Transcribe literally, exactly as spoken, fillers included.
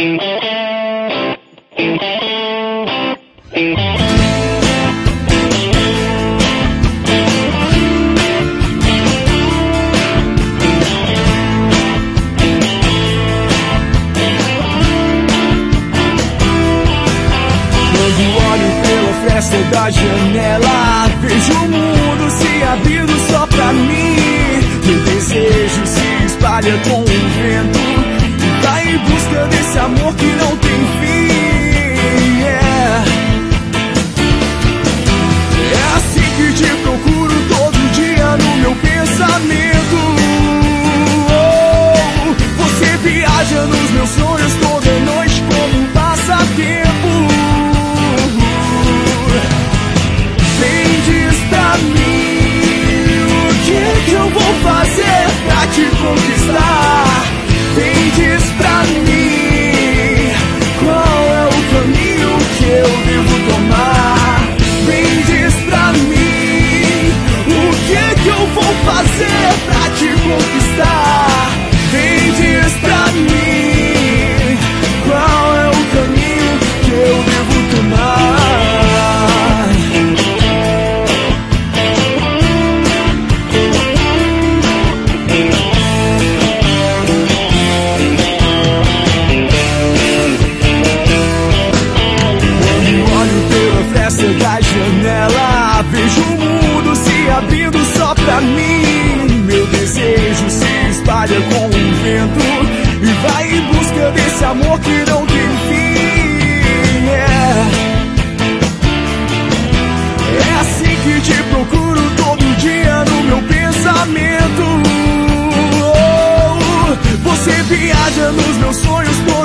Da janela, vejo o mundo se abrindo só pra mim. Meu desejo se espalha com o vento e vai em busca desse amor que não tem fim. Yeah. É assim que te procuro todo dia no meu pensamento. Oh, você viaja nos meus sonhos toda noite como um passatempo. Eu vou fazer pra te conquistar. Vem, diz pra mim qual é o caminho que eu devo tomar. Vem, diz pra mim o que que eu vou fazer pra te conquistar. Vem, diz pra mim qual é o caminho que eu devo tomar. Da janela, vejo o mundo se abrindo só pra mim. Meu desejo se espalha com o vento e vai em busca desse amor que não tem fim. Yeah. É assim que te procuro todo dia no meu pensamento. Oh, você viaja nos meus sonhos todos.